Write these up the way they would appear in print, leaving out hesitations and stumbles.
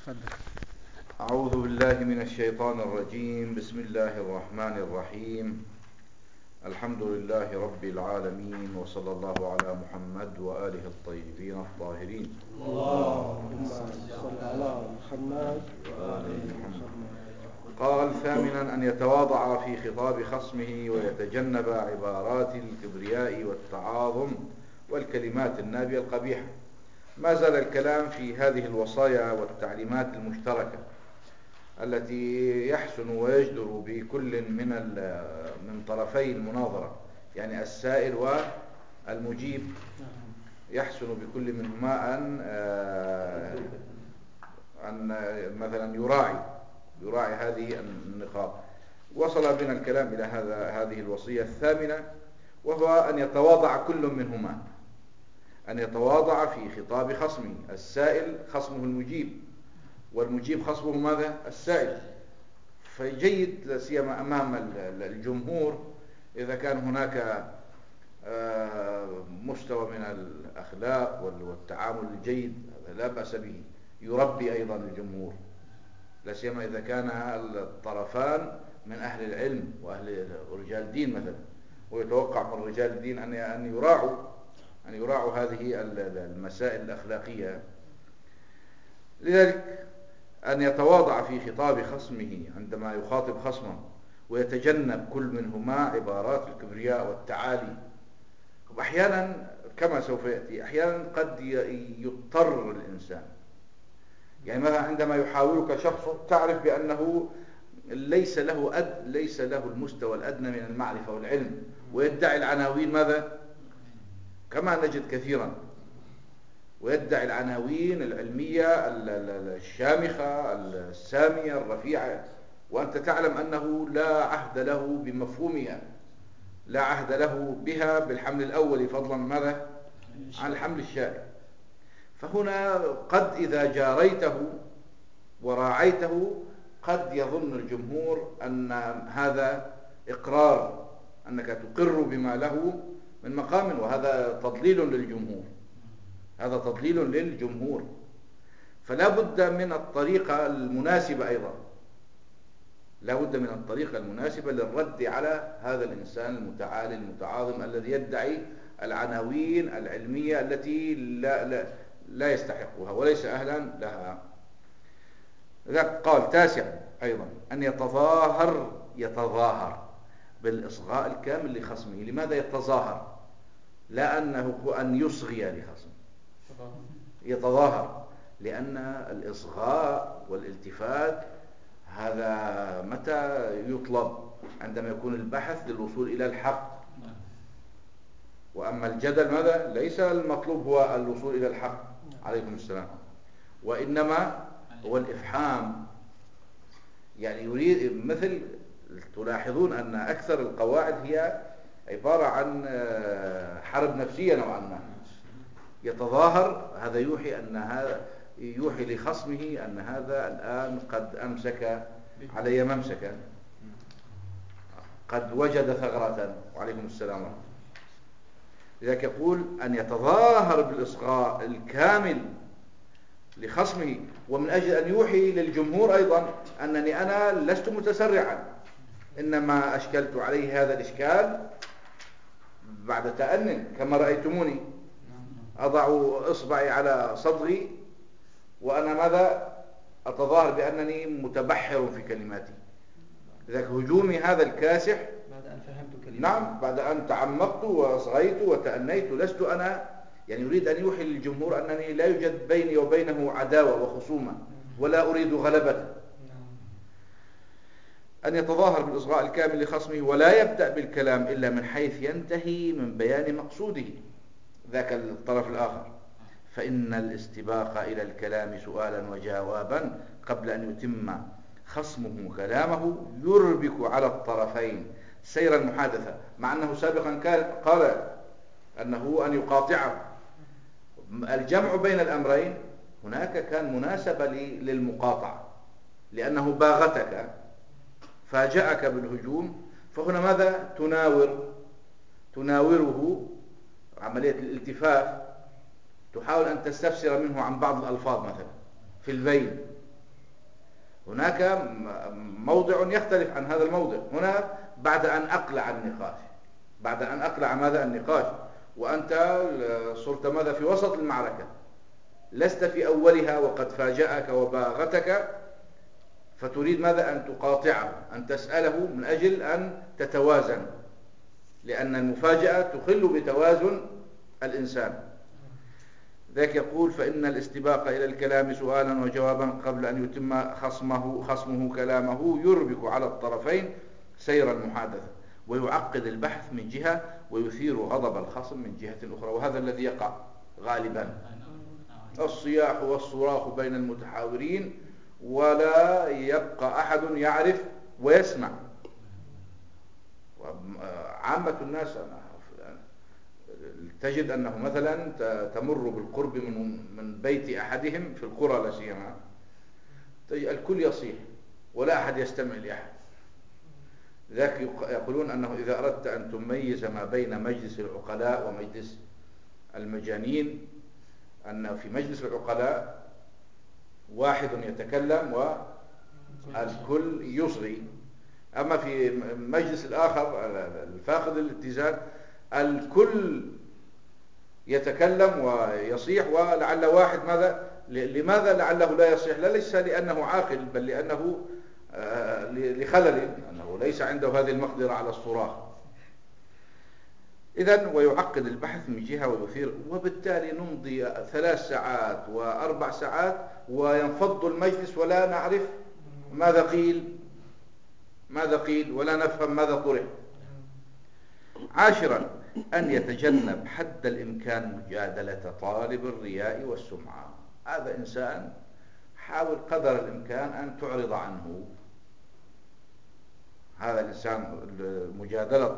تفضل. أعوذ بالله من الشيطان الرجيم. بسم الله الرحمن الرحيم. الحمد لله رب العالمين، وصلى الله على محمد وآله الطيبين الطاهرين. اللهم صل على محمد وآل محمد. قال: ثامنا، أن يتواضع في خطاب خصمه ويتجنب عبارات الكبرياء والتعاظم والكلمات النابية القبيحة. ما زال الكلام في هذه الوصايا والتعليمات المشتركة التي يحسن ويجدر بكل من طرفي المناظرة، يعني السائل والمجيب، يحسن بكل منهما أن مثلا يراعي هذه النقاط. وصل بنا الكلام إلى هذه الوصية الثامنة، وهو أن يتواضع كل منهما، أن يتواضع في خطاب خصمه. السائل خصمه المجيب، والمجيب خصمه ماذا؟ السائل. فجيد لا سيما أمام الجمهور إذا كان هناك مستوى من الأخلاق والتعامل الجيد، هذا لا بأس به، يربي أيضا الجمهور، لا سيما إذا كان الطرفان من أهل العلم وأهل رجال الدين مثلا، ويتوقع من رجال الدين أن يراعوا هذه المسائل الأخلاقية. لذلك أن يتواضع في خطاب خصمه عندما يخاطب خصمه، ويتجنب كل منهما عبارات الكبرياء والتعالي. وأحيانا كما سوف يأتي، أحيانا قد يضطر الإنسان، يعني مثلا عندما يحاورك شخص تعرف بأنه ليس له المستوى الأدنى من المعرفة والعلم، ويدعي العناوين ماذا؟ كما نجد كثيرا، ويدعي العناوين العلمية الشامخة السامية الرفيعة، وأنت تعلم أنه لا عهد له بمفهومها، لا عهد له بها بالحمل الأول، فضلا ماذا؟ عن الحمل الشائع. فهنا قد إذا جاريته وراعيته قد يظن الجمهور أن هذا إقرار، أنك تقر بما له من مقام، وهذا تضليل للجمهور، هذا تضليل للجمهور. فلا بد من الطريقة المناسبة أيضا، لا بد من الطريقة المناسبة للرد على هذا الإنسان المتعالي المتعاظم الذي يدعي العناوين العلمية التي لا يستحقها وليس أهلا لها. قال: تاسع أيضا أن يتظاهر بالإصغاء الكامل لخصمه. لماذا يتظاهر؟ لا أن يصغي لخصمه، يتظاهر، لأن الإصغاء والالتفات هذا متى يطلب؟ عندما يكون البحث للوصول إلى الحق. وأما الجدل ماذا؟ ليس المطلوب هو الوصول إلى الحق، عليكم السلام، وإنما هو الإفحام. يعني يريد، مثل تلاحظون أن أكثر القواعد هي عبارة عن حرب نفسية نوعا ما. يتظاهر، هذا يوحي لخصمه أن هذا الآن قد أمسك علي ممسكا، قد وجد ثغرة، وعليكم السلام. لذلك يقول أن يتظاهر بالإصغاء الكامل لخصمه، ومن أجل أن يوحي للجمهور أيضا أنني أنا لست متسرعا، إنما أشكلت عليه هذا الإشكال بعد تأنٍ، كما رأيتموني أضع إصبعي على صدغي وأنا ماذا؟ أتظاهر بأنني متبحر في كلماتي. لذلك هجومي هذا الكاسح بعد أن فهمت كلمة، نعم، بعد أن تعمقت وأصغيت وتأنيت، لست أنا، يعني يريد أن يوحي للجمهور أنني لا يوجد بيني وبينه عداوة وخصومة، ولا أريد غلبته. أن يتظاهر بالإصغاء الكامل لخصمه، ولا يبدأ بالكلام إلا من حيث ينتهي من بيان مقصوده، ذاك الطرف الآخر. فإن الاستباق إلى الكلام سؤالا وجوابا قبل أن يتم خصمه كلامه يربك على الطرفين سير المحادثة، مع أنه سابقا قال أنه أن يقاطعه. الجمع بين الأمرين هناك كان مناسبة للمقاطعة، لأنه باغتك فاجأك بالهجوم، فهنا ماذا؟ تناوره عملية الالتفاف، تحاول أن تستفسر منه عن بعض الألفاظ مثلا في البين، هناك موضع يختلف عن هذا الموضع. هنا بعد أن أقلع النقاش، بعد أن أقلع ماذا النقاش، وأنت صرت ماذا في وسط المعركة، لست في أولها وقد فاجأك وباغتك، فتريد ماذا أن تقاطعه، أن تسأله من أجل أن تتوازن، لأن المفاجأة تخل بتوازن الإنسان. ذاك يقول: فإن الاستباق إلى الكلام سؤالا وجوابا قبل أن يتم خصمه كلامه يربك على الطرفين سير المحادثة، ويعقد البحث من جهة، ويثير غضب الخصم من جهة أخرى. وهذا الذي يقع غالبا، الصياح والصراخ بين المتحاورين، ولا يبقى أحد يعرف ويسمع. عامة الناس تجد أنه مثلا تمر بالقرب من بيت أحدهم في القرى لا سيما، الكل يصيح ولا أحد يستمع لأحد. لذلك يقولون أنه إذا أردت أن تميز ما بين مجلس العقلاء ومجلس المجانين، أن في مجلس العقلاء واحد يتكلم والكل يصغي، أما في مجلس الآخر الفاقد الاتزان الكل يتكلم ويصيح، ولعل واحد لماذا لعله لا يصيح؟ لا، ليس لأنه عاقل، بل لأنه لخلل، أنه ليس عنده هذه المقدرة على الصراخ. إذن ويعقد البحث من جهة ويثير، وبالتالي نمضي 3 ساعات و4 ساعات وينفض المجلس ولا نعرف ماذا قيل ولا نفهم ماذا طرح. 10 أن يتجنب حد الإمكان مجادلة طالب الرياء والسمعة. هذا إنسان حاول قدر الإمكان أن تعرض عنه. هذا الإنسان مجادلة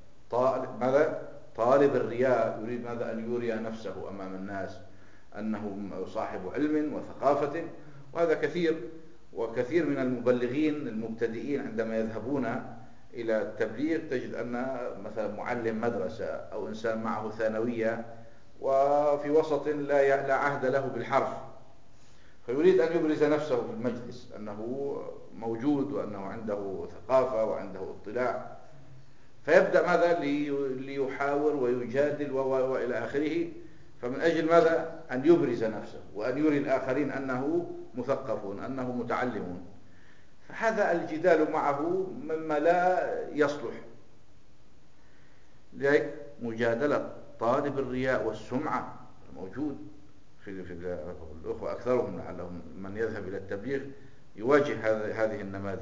طالب الرياء، يريد ماذا أن يري نفسه أمام الناس أنه صاحب علم وثقافة. وهذا كثير من المبلغين المبتدئين عندما يذهبون إلى التبليغ تجد أن مثلا معلم مدرسة أو إنسان معه ثانوية وفي وسط لا عهد له بالحرف، فيريد أن يبرز نفسه في المجلس أنه موجود وأنه عنده ثقافة وعنده اطلاع، فيبدأ ماذا ليحاور ويجادل وإلى آخره. فمن أجل ماذا أن يبرز نفسه وأن يري الآخرين أنه مثقفون أنه متعلمون. فهذا الجدال معه مما لا يصلح. لذلك مجادلة طالب الرياء والسمعة موجود في الأخوة أكثرهم، لعلهم من يذهب إلى التبليغ يواجه هذه النماذج.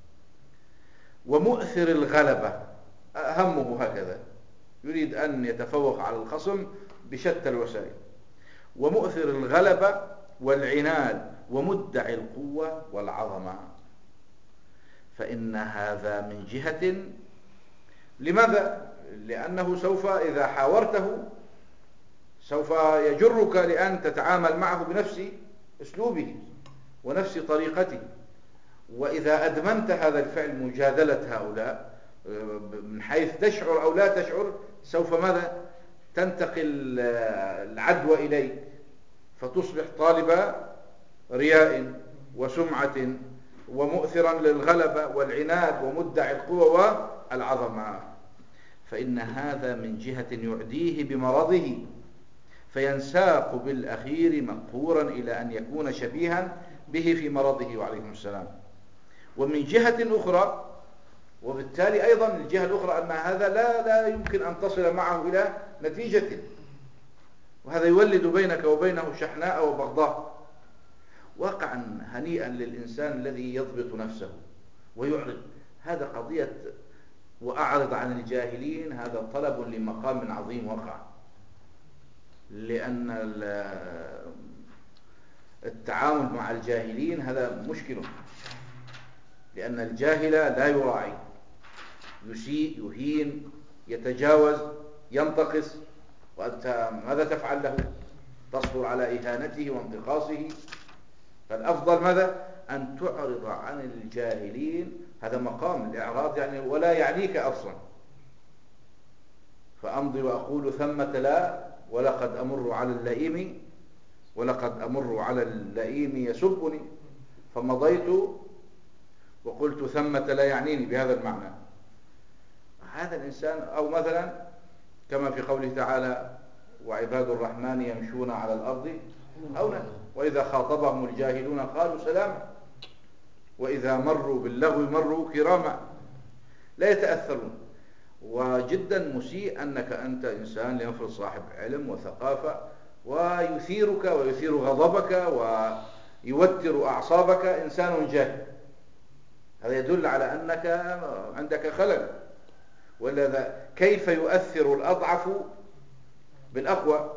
ومؤثر الغلبة، همه هكذا، يريد أن يتفوق على الخصم بشتى الوسائل. ومؤثر الغلبة والعناد ومدعي القوة والعظمة، فإن هذا من جهة. لماذا؟ لأنه سوف إذا حاورته سوف يجرك لأن تتعامل معه بنفس أسلوبه ونفس طريقته. وإذا أدمنت هذا الفعل مجادلة هؤلاء من حيث تشعر أو لا تشعر، سوف ماذا تنتقل العدوى إليك، فتصبح طالب رياء وسمعة ومؤثرا للغلبة والعناد ومدعي القوة والعظمة. فإن هذا من جهة يعديه بمرضه فينساق بالأخير مقهورا إلى أن يكون شبيها به في مرضه وعليكم السلام. ومن جهة أخرى، وبالتالي أيضا الجهة الأخرى أن هذا لا يمكن أن تصل معه إلى نتيجة، وهذا يولد بينك وبينه شحناء وبغضاء. واقعا هنيئا للإنسان الذي يضبط نفسه ويعرض. هذا قضية وأعرض عن الجاهلين، هذا طلب لمقام عظيم وقع، لأن التعامل مع الجاهلين هذا مشكل، لأن الجاهل لا يراعي، يسيء يهين يتجاوز ينتقص، وأنت ماذا تفعل له؟ تصبر على إهانته وانتقاصه. فالأفضل ماذا؟ أن تعرض عن الجاهلين، هذا مقام الإعراض يعني ولا يعنيك أصلا. فأمضي وأقول ثمة لا ولقد أمر على اللئيم يسبني، فمضيت وقلت ثمة لا يعنيني بهذا المعنى. هذا الإنسان، أو مثلا كما في قوله تعالى وعباد الرحمن يمشون على الأرض هونا وإذا خاطبهم الجاهلون قالوا سلاما وإذا مروا باللغو مروا كراما، لا يتأثرون. وجدا مسيء أنك أنت إنسان لنفرض صاحب علم وثقافة ويثيرك ويثير غضبك ويوتر أعصابك إنسان جاهل، هذا يدل على أنك عندك خلل. ولا كيف يؤثر الأضعف بالأقوى؟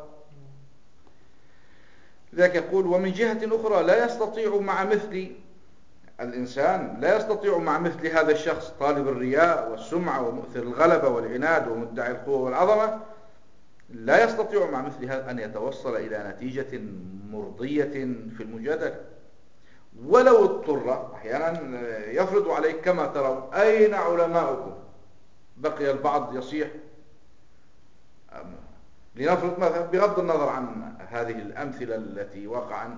لذلك يقول ومن جهة أخرى لا يستطيع مع مثل الإنسان، لا يستطيع مع مثل هذا الشخص طالب الرياء والسمعة ومؤثر الغلبة والعناد ومدعي القوة والعظمة، لا يستطيع مع مثل هذا أن يتوصل إلى نتيجة مرضية في المجادلة ولو اضطر. أحيانا يفرض عليك كما ترون أين علماؤكم، بقي البعض يصيح، لنفرض مثلا بغض النظر عن هذه الأمثلة التي وقعا،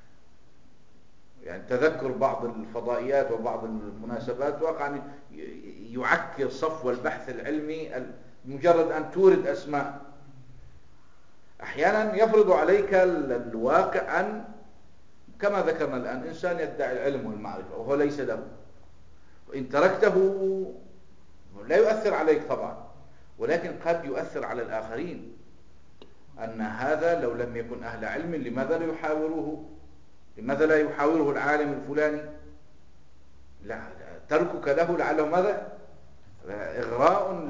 يعني تذكر بعض الفضائيات وبعض المناسبات واقعا يعكر صفو البحث العلمي مجرد أن تورد أسماء. أحيانا يفرض عليك الواقع أن كما ذكرنا الآن إنسان يدعي العلم والمعرفة وهو ليس له، وإن تركته لا يؤثر عليك طبعا، ولكن قد يؤثر على الآخرين أن هذا لو لم يكن أهل علم لماذا لا يحاوروه، لماذا لا يحاوره العالم الفلاني؟ لا تركك له لعله ماذا إغراء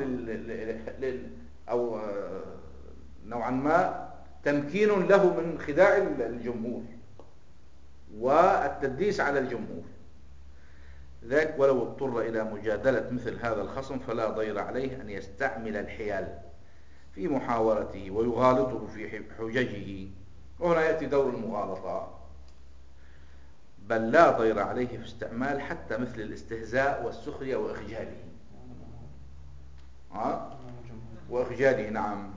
أو نوعا ما تمكين له من خداع الجمهور والتدليس على الجمهور. ذلك ولو اضطر إلى مجادلة مثل هذا الخصم فلا ضير عليه أن يستعمل الحيال في محاورته ويغالطه في حججه، وهنا يأتي دور المغالطة، بل لا ضير عليه في استعمال حتى مثل الاستهزاء والسخرية وإخجاله. وإخجاله نعم،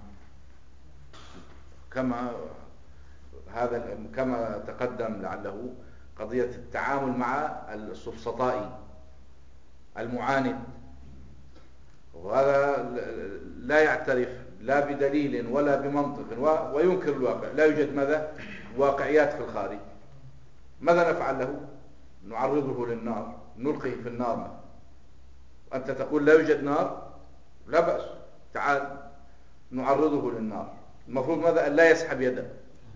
كما تقدم لعله قضية التعامل مع السفسطائي المعاند، وهذا لا يعترف لا بدليل ولا بمنطق وينكر الواقع، لا يوجد ماذا واقعيات في الخارج. ماذا نفعل له؟ نعرضه للنار، نلقيه في النار مثلا. وأنت تقول لا يوجد نار، لا بأس، تعال نعرضه للنار. المفروض ماذا؟ أن لا يسحب يده.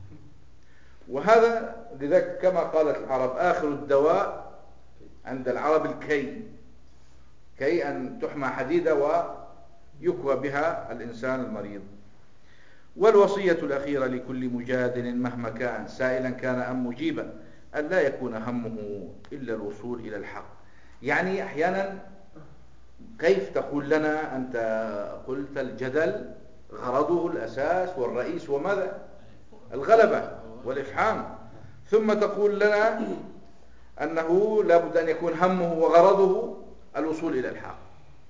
وهذا لذلك كما قالت العرب آخر الدواء عند العرب الكي، كي أن تحمى حديدة ويكوى بها الإنسان المريض. والوصية الأخيرة لكل مجادل مهما كان سائلا كان أم مجيبا أن لا يكون همه إلا الوصول إلى الحق. يعني أحيانا كيف تقول لنا أنت قلت الجدل غرضه الأساس والرئيس وماذا؟ الغلبة والإفحام، ثم تقول لنا أنه لابد أن يكون همه وغرضه الوصول إلى الحق.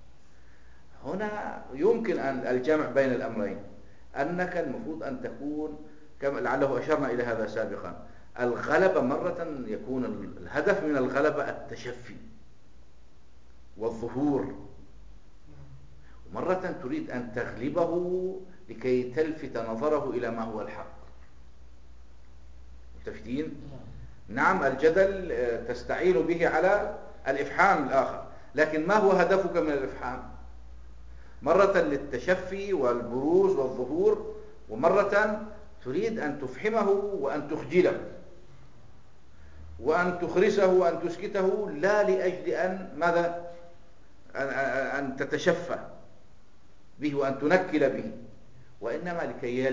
هنا يمكن أن الجمع بين الأمرين، أنك المفروض أن تكون كما لعله أشرنا إلى هذا سابقا، الغلبة مرة يكون الهدف من الغلبة التشفي والظهور، ومرة تريد أن تغلبه لكي تلفت نظره إلى ما هو الحق. متفقين؟ نعم الجدل تستعين به على الإفحام الآخر، لكن ما هو هدفك من الإفحام؟ مرة للتشفي والبروز والظهور، ومرة تريد أن تفحمه وأن تخجله وأن تخرسه وأن تسكته، لا لأجل أن ماذا؟ أن تتشفى به وأن تنكل به، وإنما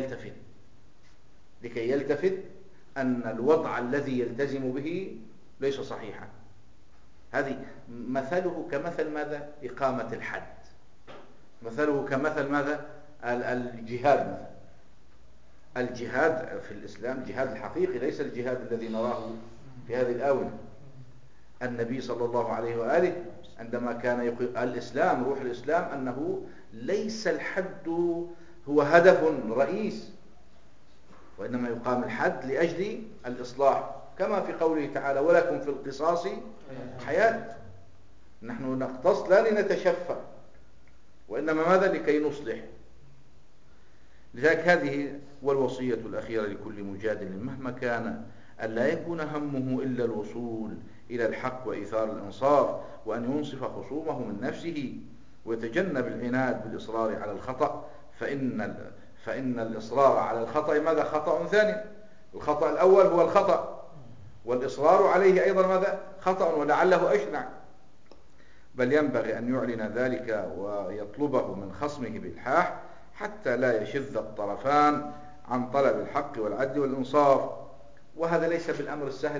لكي يلتفت أن الوضع الذي يلتزم به ليس صحيحا. هذه مثله كمثل ماذا؟ إقامة الحد. مثله كمثل ماذا؟ الجهاد مثلا. الجهاد في الإسلام جهاد الحقيقي، ليس الجهاد الذي نراه في هذه الآونة. النبي صلى الله عليه وآله عندما كان يقول الإسلام، روح الإسلام أنه ليس الحد هو هدف رئيس، وإنما يقام الحد لأجل الإصلاح، كما في قوله تعالى ولكم في القصاص حياة. نحن نقتص لا لنتشفى، وإنما ماذا؟ لكي نصلح. لذلك هذه والوصية الأخيرة لكل مجادل مهما كان أن لا يكون همه إلا الوصول إلى الحق وإيثار الإنصاف، وأن ينصف خصومه من نفسه، ويتجنب العناد بالإصرار على الخطأ، فإن الإصرار على الخطأ ماذا؟ خطأ ثاني. الخطأ الأول هو الخطأ، والإصرار عليه أيضا ماذا؟ خطأ، ولعله أشنع. بل ينبغي أن يعلن ذلك ويطلبه من خصمه بإلحاح، حتى لا يشذ الطرفان عن طلب الحق والعدل والإنصاف. وهذا ليس بالأمر السهل،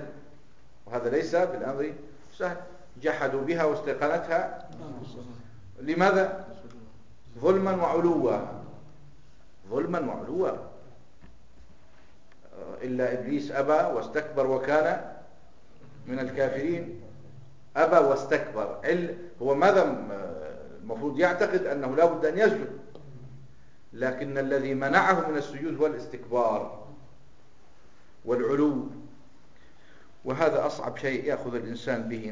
جحدوا بها واستيقنتها لماذا؟ ظلما وعلوا. إلا إبليس أبى واستكبر وكان من الكافرين. أبى واستكبر، هو ماذا؟ المفروض يعتقد أنه لا بد أن يسجد، لكن الذي منعه من السجود هو الاستكبار والعلو. وهذا أصعب شيء يأخذ الإنسان به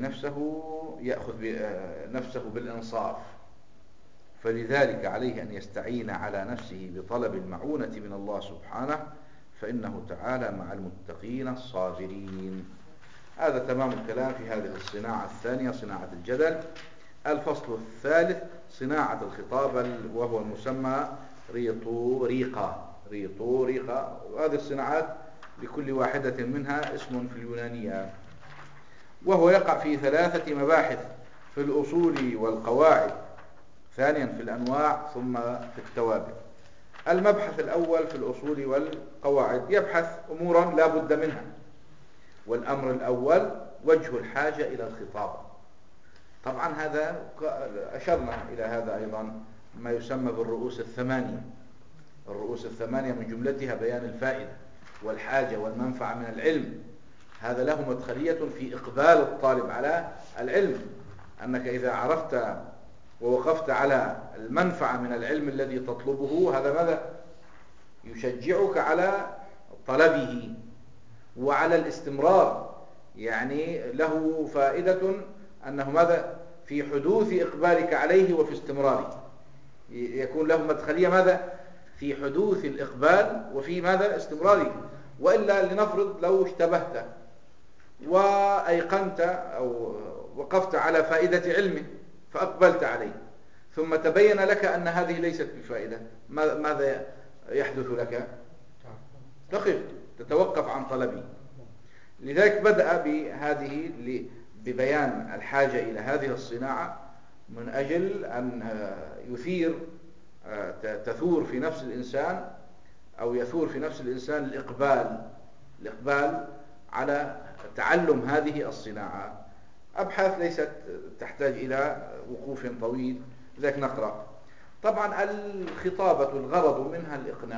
نفسه بالإنصاف. فلذلك عليه أن يستعين على نفسه بطلب المعونة من الله سبحانه، فإنه تعالى مع المتقين الصابرين. هذا تمام الكلام في هذه الصناعة الثانية، صناعة الجدل. الفصل الثالث صناعة الخطاب، وهو المسمى ريطوريقة. وهذه الصناعات لكل واحدة منها اسم في اليونانية، وهو يقع في 3 مباحث: في الأصول والقواعد، ثانيا في الأنواع، ثم في التوابع. المبحث الأول في الأصول والقواعد يبحث أمورا لا بد منها. والأمر الأول وجه الحاجة إلى الخطاب. طبعا هذا أشرنا إلى هذا أيضا، ما يسمى بالرؤوس الثمانية. الرؤوس الثمانية من جملتها بيان الفائدة والحاجة والمنفعة من العلم. هذا له مدخلية في إقبال الطالب على العلم، أنك إذا عرفت ووقفت على المنفعة من العلم الذي تطلبه، هذا ماذا؟ يشجعك على طلبه وعلى الاستمرار. يعني له فائدة أنه ماذا؟ في حدوث إقبالك عليه وفي استمراره. يكون له مدخلية ماذا؟ في حدوث الإقبال وفي ماذا؟ استمراره. وإلا لنفرض لو اشتبهت وأيقنت أو وقفت على فائدة علمه فأقبلت عليه، ثم تبين لك أن هذه ليست بفائدة، ماذا يحدث لك؟ تقف، تتوقف عن طلبه. لذلك بدأ ببيان الحاجة إلى هذه الصناعة من أجل أن تثور في نفس الإنسان، أو يثور في نفس الإنسان الإقبال على تعلم هذه الصناعة. أبحاث ليست تحتاج إلى وقوف طويل، لذلك نقرأ. طبعا الخطابة الغرض منها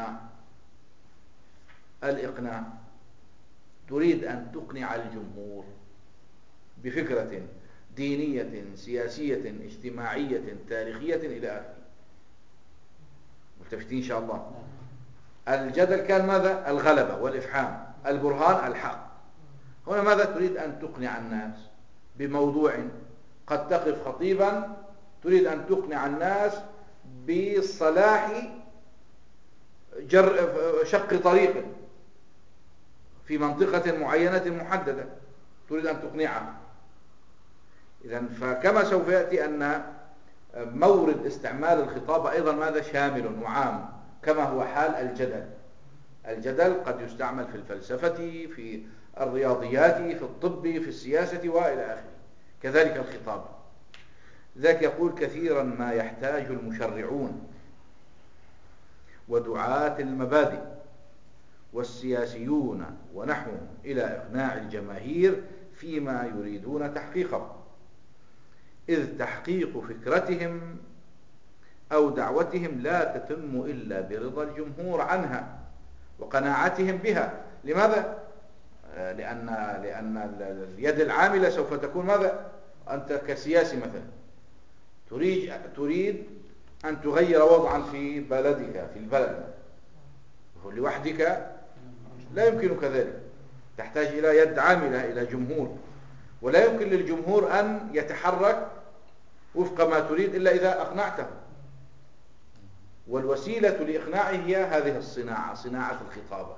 الإقناع. تريد أن تقنع الجمهور بفكرة دينية سياسية اجتماعية تاريخية إلى آخره. ملتفتين إن شاء الله. الجدل كان ماذا؟ الغلبة والإفحام، البرهان الحق. هنا ماذا؟ تريد أن تقنع الناس بموضوع. قد تقف خطيبا تريد أن تقنع الناس بصلاح شق طريق في منطقة معينة محددة، تريد أن تقنعها. إذن فكما سوف يأتي أن مورد استعمال الخطاب أيضا ماذا؟ شامل وعام، كما هو حال الجدل قد يستعمل في الفلسفة، في الرياضيات، في الطب، في السياسة وإلى آخره. كذلك الخطاب. ذاك يقول: كثيرا ما يحتاج المشرعون ودعاة المبادئ والسياسيون ونحوهم إلى إقناع الجماهير فيما يريدون تحقيقه، إذ تحقيق فكرتهم أو دعوتهم لا تتم إلا برضا الجمهور عنها وقناعتهم بها. لماذا؟ لأن اليد العاملة سوف تكون ماذا؟ أنت كسياسي مثلا تريد أن تغير وضعا في بلدك، في البلد لوحدك لا يمكنك ذلك، تحتاج إلى يد عاملة، إلى جمهور. ولا يمكن للجمهور أن يتحرك وفق ما تريد إلا إذا أقنعته. والوسيلة لإقناعه هي هذه الصناعة، صناعة الخطابة.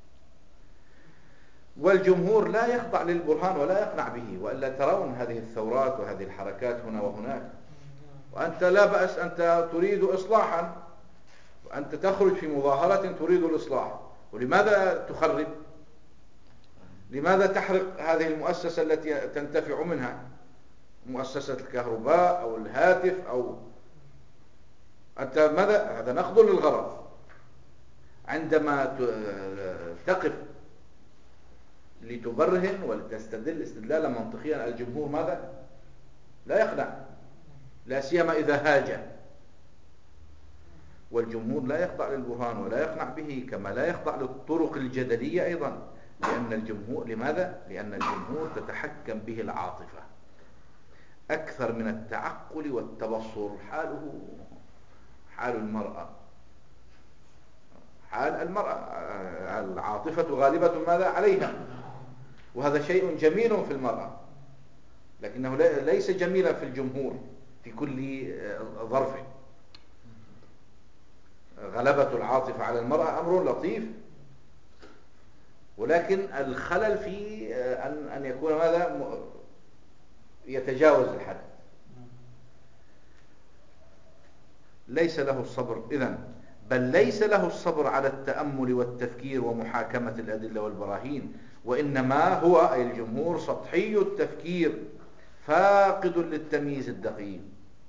والجمهور لا يخضع للبرهان ولا يقنع به، وإلا ترون هذه الثورات وهذه الحركات هنا وهناك، وأنت لا بأس، أنت تريد إصلاحا، وأنت تخرج في مظاهرة تريد الإصلاح، ولماذا تخرب؟ لماذا تحرق هذه المؤسسة التي تنتفع منها، مؤسسة الكهرباء أو الهاتف أو أنت ماذا؟ هذا نقض للغرض. عندما تقف لتبرهن ولتستدل استدلالا منطقيا، الجمهور ماذا؟ لا يقنع، لا سيما إذا هاج. والجمهور لا يخضع للبرهان ولا يقنع به، كما لا يخضع للطرق الجدلية أيضا، لأن الجمهور لماذا؟ لأن الجمهور تتحكم به العاطفة أكثر من التعقل والتبصر. حال المرأة، حال المرأة، العاطفة غالبة ماذا عليها، وهذا شيء جميل في المرأة، لكنه ليس جميلا في الجمهور في كل ظرف. غلبة العاطفة على المرأة أمر لطيف، ولكن الخلل في أن يكون ماذا يتجاوز الحد. ليس له الصبر إذن، بل ليس له الصبر على التأمل والتفكير ومحاكمة الأدلة والبراهين، وإنما هو أي الجمهور سطحي التفكير فاقد للتمييز الدقيق.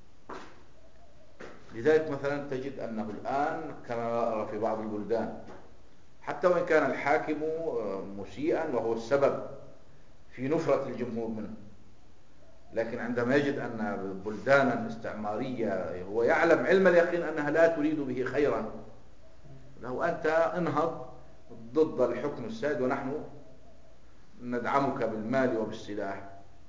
لذلك مثلا تجد أنه الآن كما أرى في بعض البلدان، حتى وإن كان الحاكم مسيئا وهو السبب في نفرة الجمهور منه، لكن عندما يجد أن بلدانا استعمارية هو يعلم علم اليقين أنها لا تريد به خيرا، لو أنت انهض ضد الحكم السائد ونحن ندعمك بالمال وبالسلاح،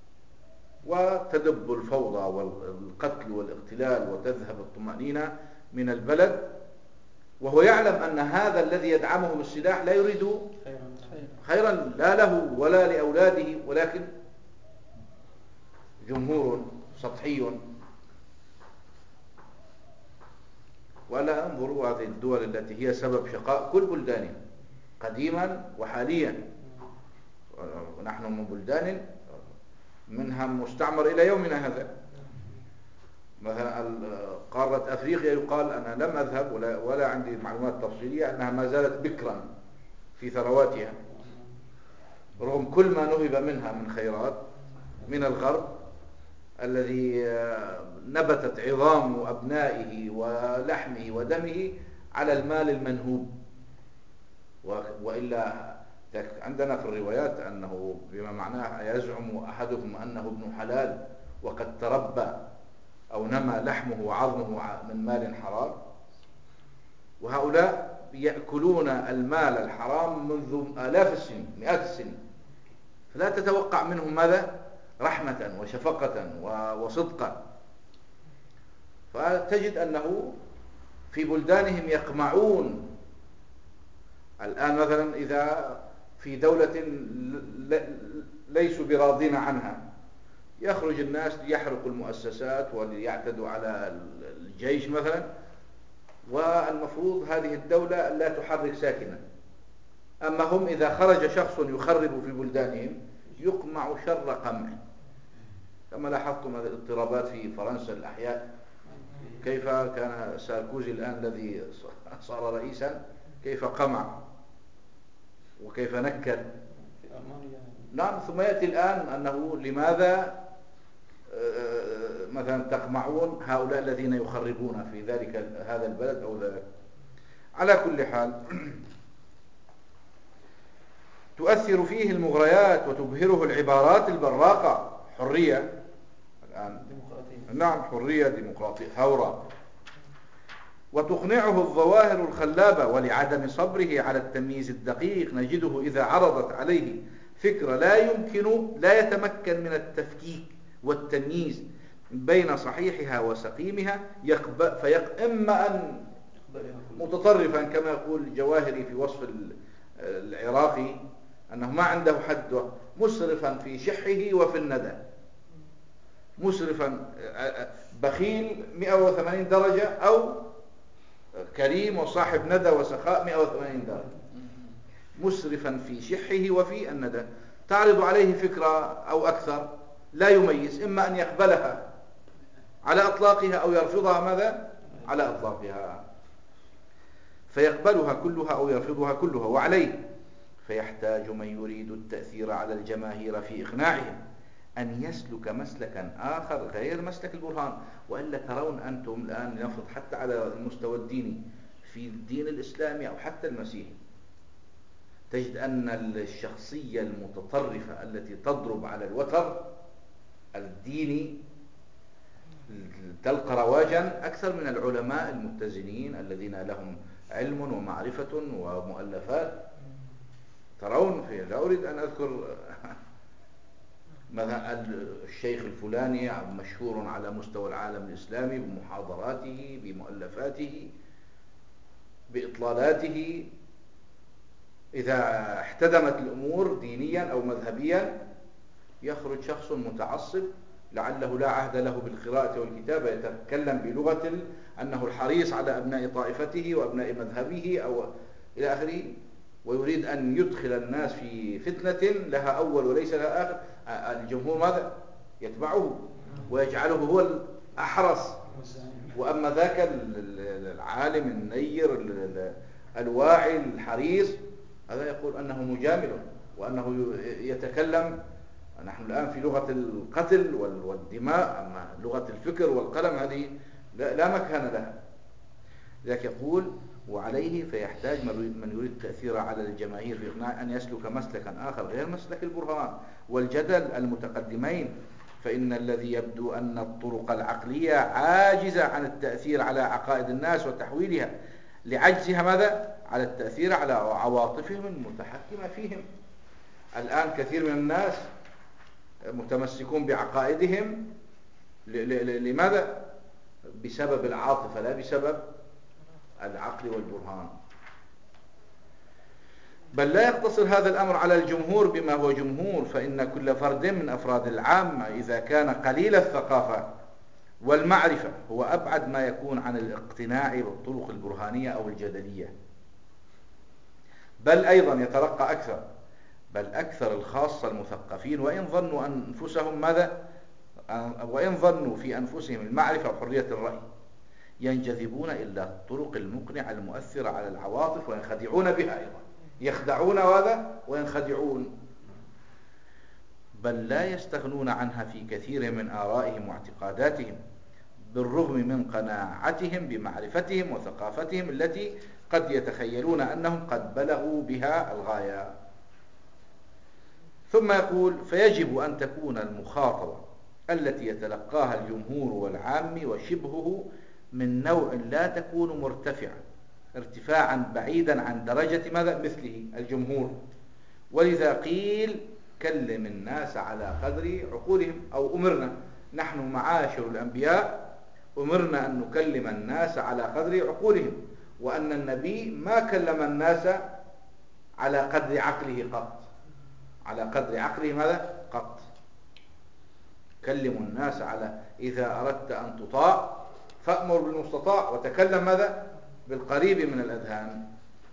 وتدب الفوضى والقتل والاغتلال وتذهب الطمأنينة من البلد، وهو يعلم أن هذا الذي يدعمه بالسلاح لا يريد خيرا لا له ولا لأولاده، ولكن جمهور سطحي. ولا انظروا هذه الدول التي هي سبب شقاء كل بلدانها قديما وحاليا، ونحن من بلدان منها مستعمر إلى يومنا هذا. مثلا قارة أفريقيا يقال، أنا لم أذهب ولا عندي معلومات تفصيلية، أنها ما زالت بكرا في ثرواتها رغم كل ما نهب منها من خيرات من الغرب الذي نبتت عظام أبنائه ولحمه ودمه على المال المنهوب. وإلا عندنا في الروايات أنه بما معناه يزعم أحدهم أنه ابن حلال وقد تربى أو نمى لحمه وعظمه من مال حرام، وهؤلاء يأكلون المال الحرام منذ آلاف السنين مئات السنين، فلا تتوقع منهم ماذا؟ رحمة وشفقة وصدقا. فتجد أنه في بلدانهم يقمعون. الآن مثلا إذا في دولة ليسوا براضين عنها، يخرج الناس ليحرقوا المؤسسات وليعتدوا على الجيش مثلا، والمفروض هذه الدولة لا تحرك ساكنا. أما هم إذا خرج شخص يخرب في بلدانهم يقمع شر قمع، كما لاحظتم هذه الاضطرابات في فرنسا الأحياء، كيف كان ساركوزي الآن الذي صار رئيسا كيف قمع وكيف نكر. نعم، ثم يأتي الآن أنه لماذا مثلا تقمعون هؤلاء الذين يخربون في هذا البلد أو ذلك. على كل حال تؤثر فيه المغريات وتبهره العبارات البراقة. حرية الآن، نعم حرية، ديمقراطية، ثورة. وتقنعه الظواهر الخلابة، ولعدم صبره على التمييز الدقيق نجده إذا عرضت عليه فكرة لا يتمكن من التفكيك والتمييز بين صحيحها وسقيمها، إما أن متطرفا كما يقول الجواهري في وصف العراقي أنه ما عنده حد، مسرفا في شحه وفي الندى، مسرفا بخيل 180 درجة، أو كريم وصاحب ندى وسخاء 180 درجة، مسرفا في شحه وفي الندى. تعرض عليه فكرة أو أكثر لا يميز، إما أن يقبلها على أطلاقها أو يرفضها ماذا؟ على أطلاقها، فيقبلها كلها أو يرفضها كلها. وعليه فيحتاج من يريد التأثير على الجماهير في إقناعهم أن يسلك مسلكا آخر غير مسلك البرهان. وإلا ترون أنتم الآن نفرض حتى على المستوى الديني في الدين الإسلامي أو حتى المسيحي، تجد أن الشخصية المتطرفة التي تضرب على الوتر الديني تلقى رواجا أكثر من العلماء المتزنين الذين لهم علم ومعرفة ومؤلفات. ترون فيه، لا أريد أن أذكر مثلا الشيخ الفلاني مشهور على مستوى العالم الإسلامي بمحاضراته بمؤلفاته بإطلالاته، إذا احتدمت الأمور دينيا أو مذهبيا يخرج شخص متعصب لعله لا عهد له بالقراءة والكتابة، يتكلم بلغة أنه الحريص على أبناء طائفته وأبناء مذهبه أو إلى آخره، ويريد أن يدخل الناس في فتنة لها أول وليس لها آخر. الجمهور ماذا؟ يتبعه ويجعله هو الأحرص. وأما ذاك العالم النير الواعي الحريص هذا يقول أنه مجامل وأنه يتكلم. نحن الآن في لغة القتل والدماء، أما لغة الفكر والقلم هذه لا مكان لها. لذلك يقول وعليه فيحتاج من يريد التأثير على الجماهير في إقناع أن يسلك مسلكا آخر غير مسلك البرهان والجدل المتقدمين، فإن الذي يبدو أن الطرق العقلية عاجزة عن التأثير على عقائد الناس وتحويلها لعجزها ماذا؟ على التأثير على عواطفهم المتحكمة فيهم. الآن كثير من الناس متمسكون بعقائدهم لماذا؟ بسبب العاطفة لا بسبب العقل والبرهان. بل لا يقتصر هذا الأمر على الجمهور بما هو جمهور، فإن كل فرد من أفراد العامة إذا كان قليل الثقافة والمعرفة هو أبعد ما يكون عن الاقتناع بالطرق البرهانية أو الجدلية، بل أيضا يترقى أكثر، بل أكثر الخاصة المثقفين وإن ظنوا في أنفسهم المعرفة وحرية الرأي ينجذبون إلى الطرق المقنعة المؤثرة على العواطف وينخدعون بها أيضا، يخدعون هذا وينخدعون، بل لا يستغنون عنها في كثير من آرائهم واعتقاداتهم بالرغم من قناعتهم بمعرفتهم وثقافتهم التي قد يتخيلون أنهم قد بلغوا بها الغاية. ثم يقول فيجب أن تكون المخاطبة التي يتلقاها الجمهور والعام وشبهه من نوع لا تكون مرتفعة ارتفاعا بعيدا عن درجة ماذا؟ مثله الجمهور. ولذا قيل كلم الناس على قدر عقولهم، أو أمرنا نحن معاشر الأنبياء أمرنا أن نكلم الناس على قدر عقولهم، وأن النبي ما كلم الناس على قدر عقله قط، على قدر عقله ماذا؟ قط. كلموا الناس على إذا أردت أن تطاع فأمر بالمستطاع وتكلم ماذا؟ بالقريب من الأذهان.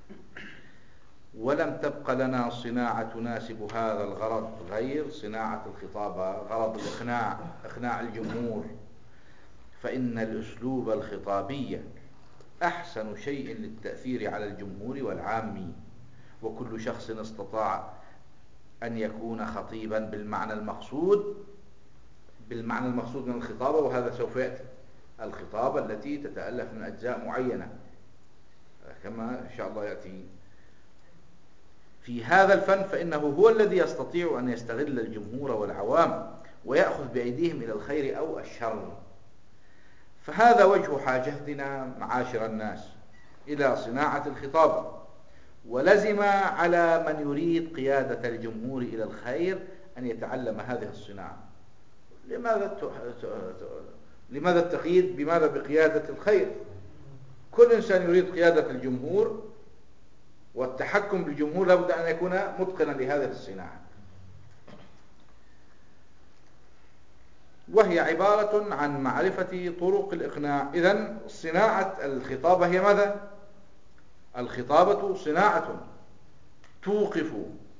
ولم تبق لنا صناعة تناسب هذا الغرض غير صناعة الخطابة، غرض الإقناع، إقناع الجمهور، فإن الأسلوب الخطابي أحسن شيء للتأثير على الجمهور والعام، وكل شخص استطاع أن يكون خطيبا بالمعنى المقصود من الخطابة، وهذا سوف يأتي الخطابة التي تتألف من أجزاء معينة كما إن شاء الله يأتي في هذا الفن، فإنه هو الذي يستطيع أن يستغل الجمهور والعوام ويأخذ بأيديهم إلى الخير أو الشر. فهذا وجه حاجتنا معاشر الناس إلى صناعة الخطابة، ولزم على من يريد قيادة الجمهور إلى الخير أن يتعلم هذه الصناعة. لماذا التقييد بماذا؟ بقيادة الخير. كل إنسان يريد قيادة الجمهور والتحكم بالجمهور لابد أن يكون متقنا لهذه الصناعة. وهي عبارة عن معرفة طرق الإقناع. إذن صناعة الخطابة هي ماذا؟ الخطابة صناعة توقف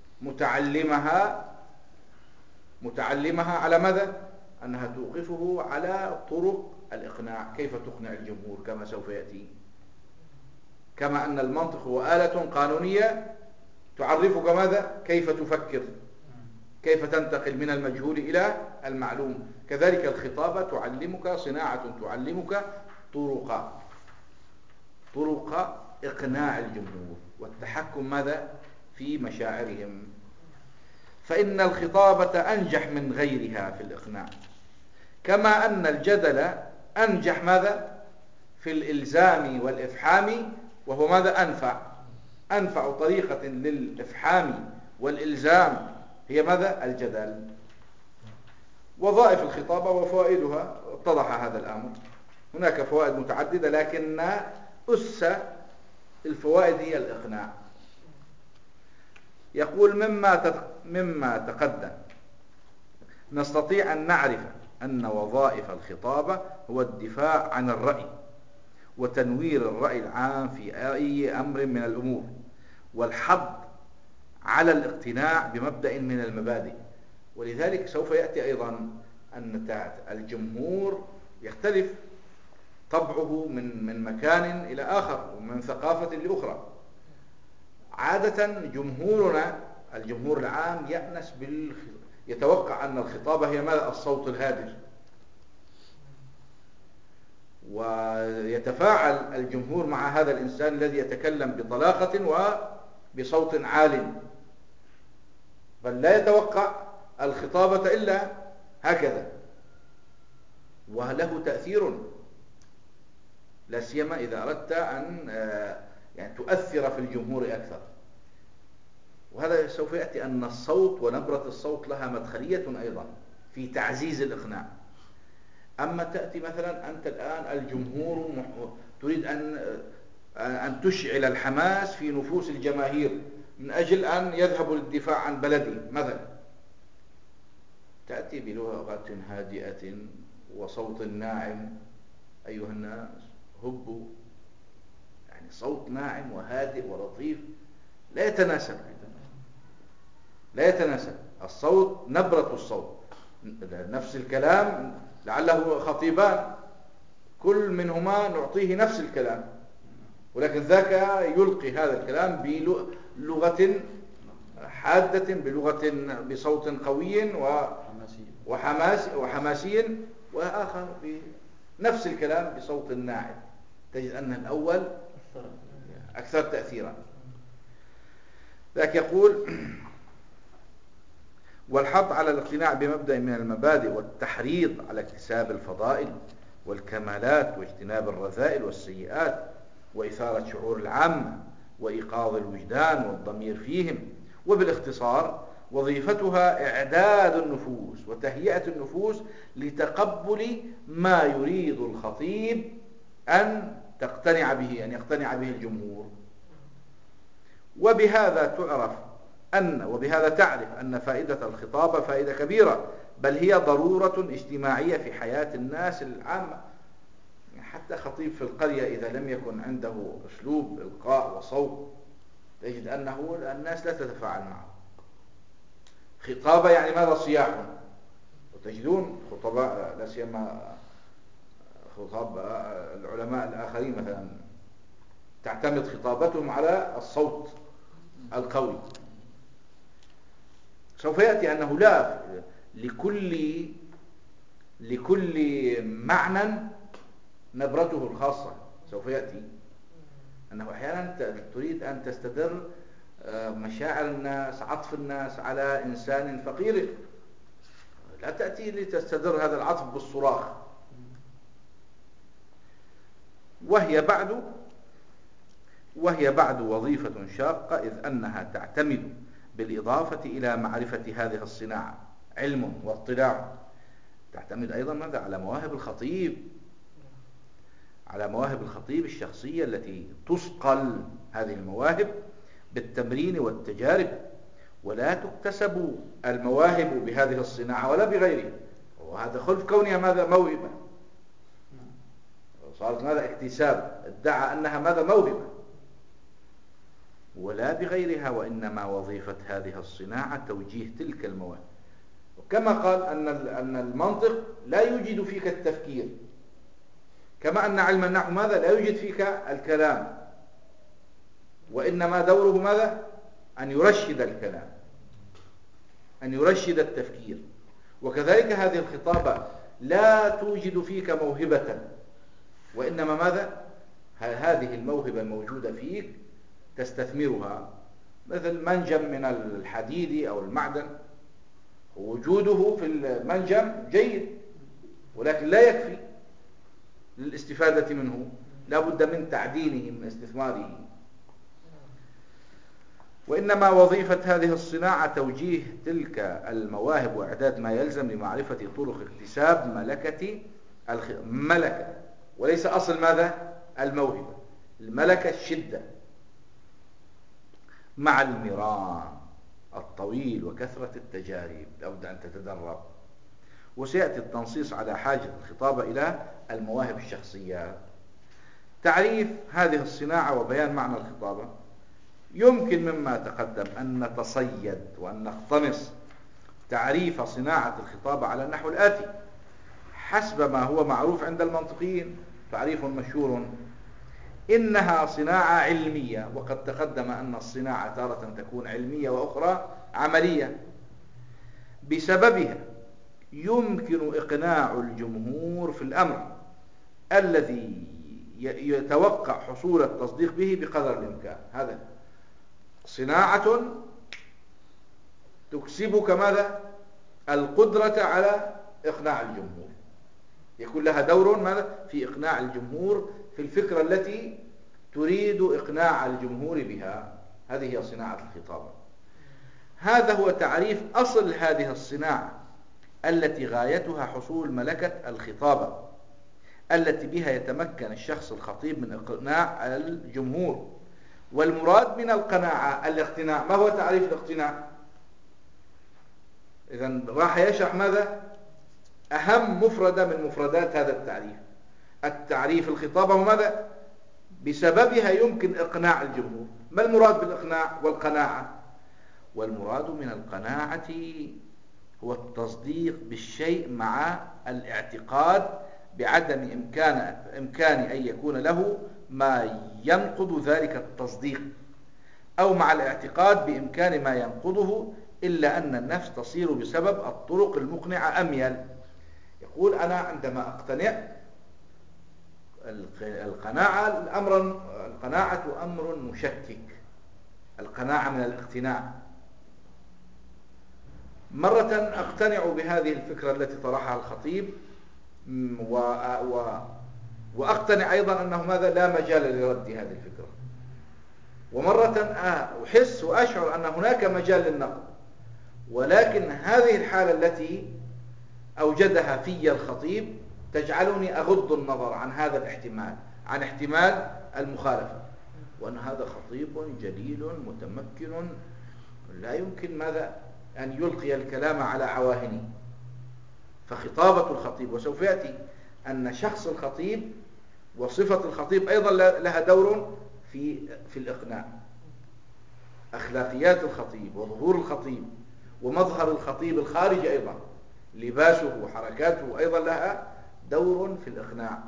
متعلمها على ماذا؟ أنها توقفه على طرق الإقناع، كيف تقنع الجمهور كما سوف يأتي. كما أن المنطق هو آلة قانونية تعرفك ماذا؟ كيف تفكر، كيف تنتقل من المجهول إلى المعلوم، كذلك الخطابة تعلمك صناعة، تعلمك طرق إقناع الجمهور والتحكم ماذا؟ في مشاعرهم. فإن الخطابة أنجح من غيرها في الإقناع، كما أن الجدل أنجح ماذا؟ في الإلزام والإفحام، وهو ماذا؟ أنفع طريقة للإفحام والإلزام هي ماذا؟ الجدل. وظائف الخطابة وفوائدها اتضح هذا الأمر. هناك فوائد متعددة، لكن أس الفوائد هي الإقناع. يقول مما تقدم نستطيع أن نعرف أن وظائف الخطابة هو الدفاع عن الرأي وتنوير الرأي العام في أي أمر من الأمور، والحض على الاقتناع بمبدأ من المبادئ. ولذلك سوف يأتي أيضا أن الجمهور يختلف طبعه من مكان إلى آخر ومن ثقافة لأخرى. عادة الجمهور العام يتوقع أن الخطابة هي ماذا؟ الصوت الهادئ، ويتفاعل الجمهور مع هذا الإنسان الذي يتكلم بطلاقة وبصوت عال، بل لا يتوقع الخطابة إلا هكذا، وله تأثير، لا سيما إذا أردت أن يعني تؤثر في الجمهور أكثر. وهذا سوف يأتي أن الصوت ونبرة الصوت لها مدخلية أيضا في تعزيز الإقناع. أما تأتي مثلا أنت الآن الجمهور تريد أن تشعل الحماس في نفوس الجماهير من أجل أن يذهبوا للدفاع عن بلدهم مثلا، تأتي بلغة هادئة وصوت ناعم، أيها الناس هبوا، يعني صوت ناعم وهادئ ولطيف لا يتناسب الصوت، نبرة الصوت، نفس الكلام، لعله خطيبان كل منهما نعطيه نفس الكلام، ولكن ذاك يلقي هذا الكلام بلغة حادة، بصوت قوي وحماسي، وآخر بنفس الكلام بصوت ناعم. تجد أن الأول أكثر تأثيرا. ذاك يقول والحض على الاقتناع بمبدأ من المبادئ والتحريض على اكتساب الفضائل والكمالات واجتناب الرذائل والسيئات وإثارة شعور العامة وإيقاظ الوجدان والضمير فيهم. وبالاختصار وظيفتها إعداد النفوس وتهيئة النفوس لتقبل ما يريد الخطيب أن تقتنع به، أن يقتنع به الجمهور. وبهذا تعرف أن فائدة الخطابة فائدة كبيرة، بل هي ضرورة اجتماعية في حياة الناس العامة. حتى خطيب في القرية إذا لم يكن عنده أسلوب إلقاء وصوت تجد أنه الناس لا تتفاعل معه. خطابة يعني ماذا؟ صياح. وتجدون خطباء لا سيما خطاب العلماء الآخرين مثلا تعتمد خطابتهم على الصوت القوي. سوف يأتي أنه لا لكل معنى نبرته الخاصة. سوف يأتي أنه أحيانا تريد أن تستدر مشاعر الناس، عطف الناس على إنسان فقير، لا تأتي لتستدر هذا العطف بالصراخ. وهي بعد وظيفة شاقة، إذ أنها تعتمد بالإضافة إلى معرفة هذه الصناعة علم واطلاع، تعتمد أيضا ماذا؟ على مواهب الخطيب الشخصية التي تصقل هذه المواهب بالتمرين والتجارب، ولا تكتسب المواهب بهذه الصناعة ولا بغيره. وهذا خلف كونها ماذا موهبة، صارت ماذا اكتساب، ادعى أنها ماذا موهبة، ولا بغيرها، وإنما وظيفة هذه الصناعة توجيه تلك المواهب. وكما قال أن المنطق لا يوجد فيك التفكير، كما أن علم النحو ماذا لا يوجد فيك الكلام، وإنما دوره ماذا أن يرشد الكلام، أن يرشد التفكير. وكذلك هذه الخطابة لا توجد فيك موهبة، وإنما ماذا هذه الموهبة الموجودة فيك تستثمرها، مثل منجم من الحديد أو المعدن، وجوده في المنجم جيد ولكن لا يكفي للاستفادة منه، لا بد من تعدينه، من استثماره. وإنما وظيفة هذه الصناعة توجيه تلك المواهب وإعداد ما يلزم لمعرفة طرق اكتساب ملكة، وليس أصل ماذا الموهبة، الملكة الشدة مع المرام الطويل وكثرة التجارب، لابد أن تتدرب. وسيأتي التنصيص على حاجة الخطابة إلى المواهب الشخصية. تعريف هذه الصناعة وبيان معنى الخطابة. يمكن مما تقدم أن نتصيد وأن نقتنص تعريف صناعة الخطابة على النحو الآتي حسب ما هو معروف عند المنطقيين. تعريف مشهور: إنها صناعة علمية. وقد تقدم أن الصناعة تارة تكون علمية وأخرى عملية. بسببها يمكن إقناع الجمهور في الأمر الذي يتوقع حصول التصديق به بقدر الإمكان. هذا صناعة تكسبك ماذا القدرة على إقناع الجمهور، يكون لها دور ماذا في إقناع الجمهور في الفكرة التي تريد إقناع الجمهور بها. هذه هي صناعة الخطابة. هذا هو تعريف أصل هذه الصناعة التي غايتها حصول ملكة الخطابة التي بها يتمكن الشخص الخطيب من إقناع الجمهور. والمراد من القناعة الاقتناع. ما هو تعريف الاقتناع؟ إذن راح يشرح ماذا أهم مفردة من مفردات هذا التعريف. التعريف الخطابة هو ماذا؟ بسببها يمكن إقناع الجمهور. ما المراد بالإقناع والقناعة؟ والمراد من القناعة هو التصديق بالشيء مع الاعتقاد بعدم إمكان أن يكون له ما ينقض ذلك التصديق، أو مع الاعتقاد بإمكان ما ينقضه، إلا أن النفس تصير بسبب الطرق المقنعة أميل. يقول أنا عندما أقتنع، القناعة أمر مشكك. القناعة من الاقتناع. مرة أقتنع بهذه الفكرة التي طرحها الخطيب، وأقتنع أيضا أنه ماذا لا مجال لرد هذه الفكرة. ومرة أحس وأشعر أن هناك مجال للنقد، ولكن هذه الحالة التي أوجدها في الخطيب تجعلني أغض النظر عن هذا الاحتمال، عن احتمال المخالفة، وأن هذا خطيب جليل متمكن لا يمكن ماذا أن يلقي الكلام على عواهنه. فخطابة الخطيب، وسوف يأتي أن شخص الخطيب وصفة الخطيب أيضا لها دور في الإقناع. أخلاقيات الخطيب وظهور الخطيب ومظهر الخطيب الخارجي أيضا، لباسه وحركاته أيضا لها دور في الإقناع.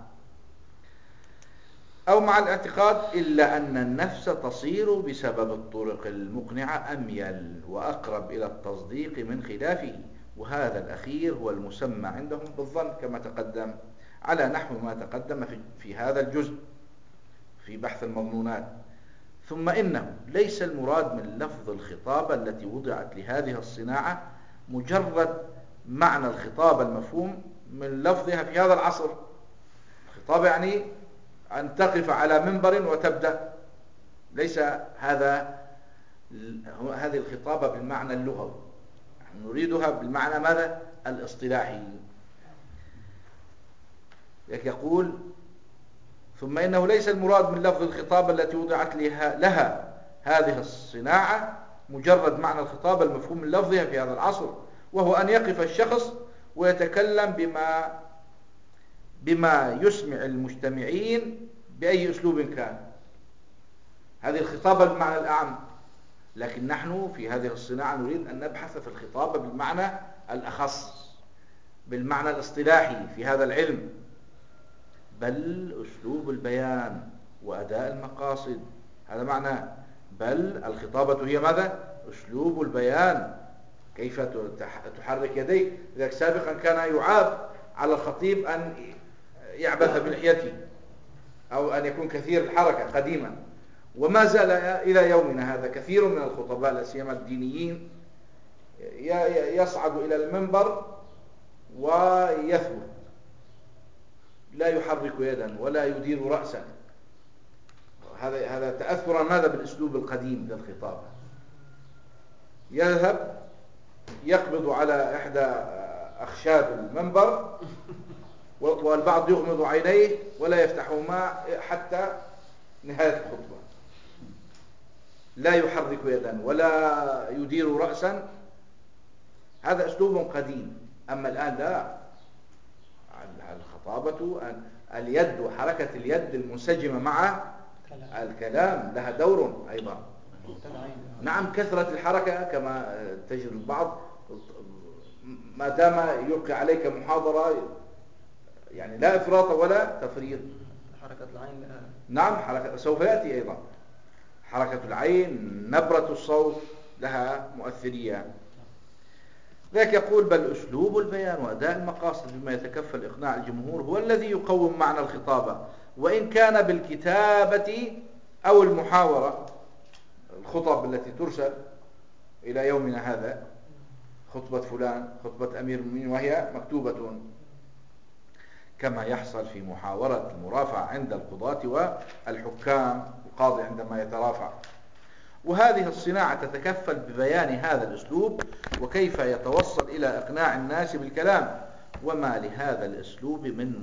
أو مع الاعتقاد، إلا أن النفس تصير بسبب الطرق المقنعة أميل وأقرب إلى التصديق من خلافه. وهذا الأخير هو المسمى عندهم بالظن كما تقدم، على نحو ما تقدم في هذا الجزء في بحث المضمونات. ثم إنه ليس المراد من لفظ الخطابة التي وضعت لهذه الصناعة مجرد معنى الخطابة المفهوم من لفظها في هذا العصر. الخطابة يعني أن تقف على منبر وتبدأ، ليس هذه الخطابة بالمعنى اللغوي، نريدها بالمعنى ماذا الاصطلاحي. يقول ثم إنه ليس المراد من لفظ الخطابة التي وضعت لها هذه الصناعة مجرد معنى الخطابة المفهوم من لفظها في هذا العصر، وهو أن يقف الشخص ويتكلم بما يسمع المجتمعين بأي أسلوب كان. هذه الخطابة بالمعنى الأعم. لكن نحن في هذه الصناعة نريد أن نبحث في الخطابة بالمعنى الأخص، بالمعنى الاصطلاحي في هذا العلم، بل أسلوب البيان وأداء المقاصد، هذا معنى. بل الخطابة هي ماذا؟ أسلوب البيان، كيف تحرك يديك. لذلك سابقا كان يعاب على الخطيب أن يعبث بلحيته أو أن يكون كثير الحركة قديما، وما زال إلى يومنا هذا كثير من الخطباء لا سيما الدينيين يصعد إلى المنبر ويثبت، لا يحرك يدا ولا يدير رأسا. هذا تأثرا ماذا بالأسلوب القديم للخطاب. يذهب يقبض على إحدى أخشاب المنبر والبعض يغمض عينيه ولا يفتحهما حتى نهاية الخطبة، لا يحرك يدا ولا يدير رأسا. هذا أسلوب قديم. أما الآن لا، الخطابة اليد وحركة اليد المنسجمة مع الكلام لها دور أيضا. نعم، كثرة الحركة كما تجد البعض ما دام يلقي عليك محاضرة يعني لا إفراط ولا تفريط. حركة العين لها. نعم، حركة سوف يأتي أيضا. حركة العين، نبرة الصوت لها مؤثرية. ذاك يقول بل أسلوب البيان وأداء المقاصد بما يتكفل إقناع الجمهور هو الذي يقوم معنى الخطابة، وإن كان بالكتابة أو المحاورة. الخطب التي ترسل إلى يومنا هذا، خطبة فلان، خطبة أمير المؤمنين، وهي مكتوبة كما يحصل في محاورة المرافعة عند القضاة والحكام، القاضي عندما يترافع. وهذه الصناعة تتكفل ببيان هذا الأسلوب وكيف يتوصل إلى إقناع الناس بالكلام، وما لهذا الأسلوب من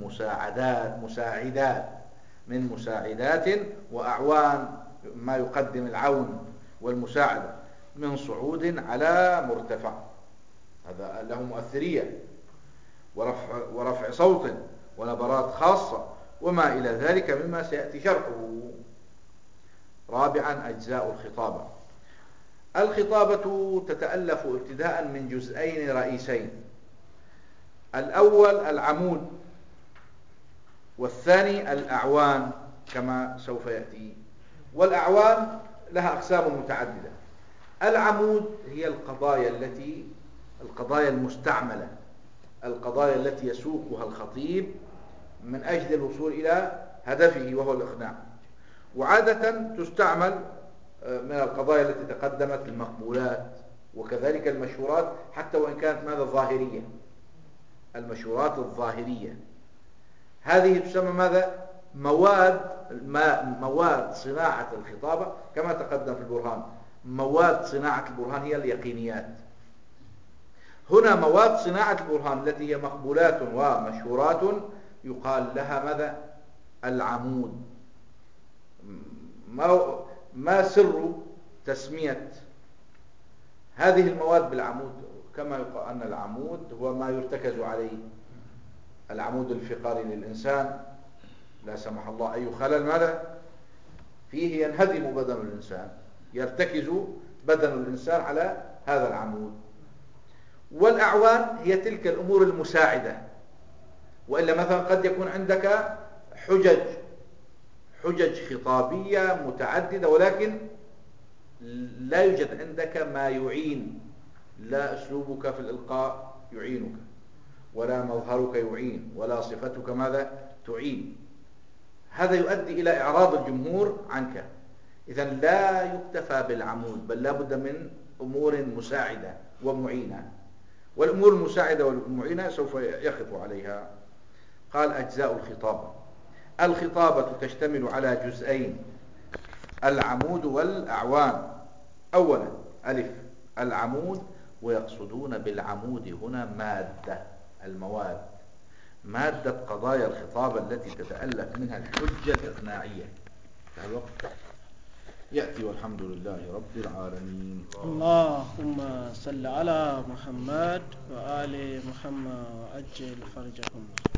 مساعدات وأعوان، ما يقدم العون والمساعدة، من صعود على مرتفع، هذا له مؤثرية، ورفع صوت ونبرات خاصة، وما إلى ذلك مما سيأتي شرحه. رابعا، أجزاء الخطابة. الخطابة تتألف ابتداء من جزئين رئيسين: الأول العمود، والثاني الأعوان كما سوف يأتي. والأعوان لها أقسام متعددة. العمود هي القضايا المستعملة، القضايا التي يسوقها الخطيب من أجل الوصول إلى هدفه وهو الإقناع. وعادة تستعمل من القضايا التي تقدمت المقبولات وكذلك المشهورات، حتى وإن كانت ماذا ظاهرية. المشهورات الظاهرية هذه تسمى ماذا؟ مواد صناعة الخطابة، كما تقدم في البرهان. مواد صناعة البرهان هي اليقينيات. هنا مواد صناعة البرهان التي هي مقبولات ومشهورات يقال لها ماذا؟ العمود. ما سر تسمية هذه المواد بالعمود؟ كما يقال أن العمود هو ما يرتكز عليه. العمود الفقري للإنسان، لا سمح الله أي خلل ماذا فيه ينهدم بدن الإنسان، يرتكز بدن الإنسان على هذا العمود. والأعوان هي تلك الأمور المساعدة. وإلا مثلا قد يكون عندك حجج خطابية متعددة، ولكن لا يوجد عندك ما يعين، لا أسلوبك في الإلقاء يعينك، ولا مظهرك يعين، ولا صفتك ماذا تعين. هذا يؤدي إلى إعراض الجمهور عنك. إذن لا يكتفى بالعمود، بل لا بد من أمور مساعدة ومعينة. والأمور المساعدة والمعينة سوف يخف عليها. قال أجزاء الخطابة. الخطابة تشتمل على جزئين: العمود والأعوان. أولا، ألف، العمود، ويقصدون بالعمود هنا مادة، المواد، مادة قضايا الخطابة التي تتألف منها الحجة الإقناعية. يأتي والحمد لله رب العالمين. اللهم صل على محمد وآل محمد وأجل فرجهم.